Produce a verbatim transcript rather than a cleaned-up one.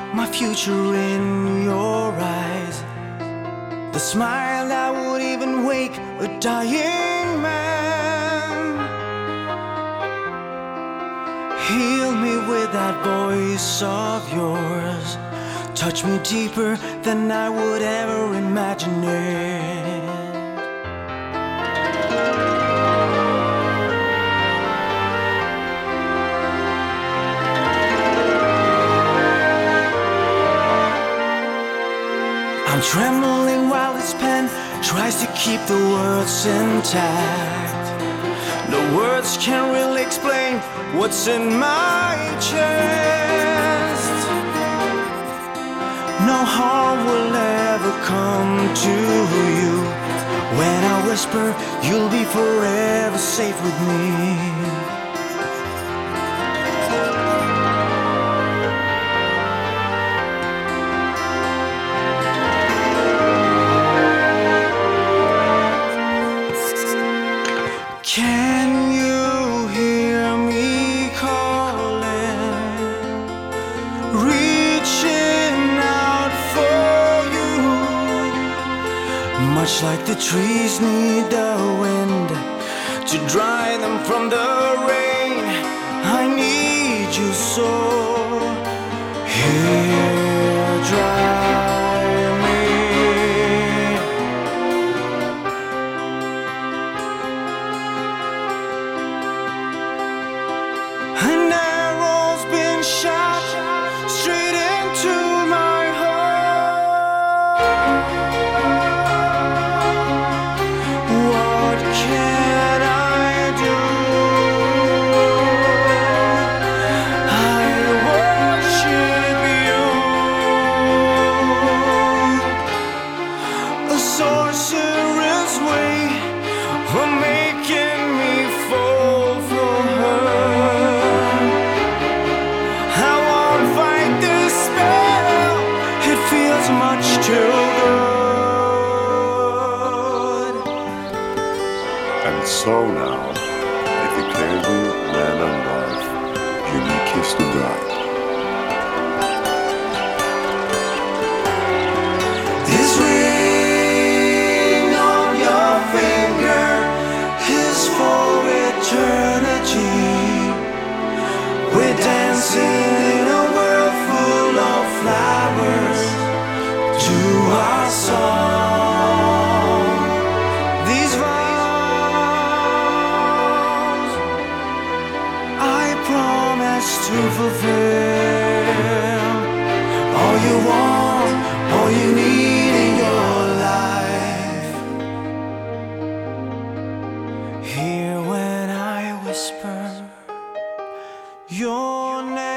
my future in your eyes, the smile that would even wake a dying man. Heal me with that voice of yours, touch me deeper than I would ever imagine it. I'm trembling while this pen tries to keep the words intact. No words can really explain what's in my chest. No harm will ever come to you. When I whisper, you'll be forever safe with me. Can you hear me calling, reaching out for you? Much like the trees need the wind to dry them from the rain, I need you so. Here, dry me. An arrow's been shot straight into my heart. What can I do? I worship you. A sorcerer's way of making me fall for her. Much too good. And so now, I declare you man and wife. You may kiss the bride. This ring on your finger is for eternity. We're dancing in a world full of flowers to our song. These vows I promise to fulfill. All you want, all you need in your life. Hear when I whisper your name.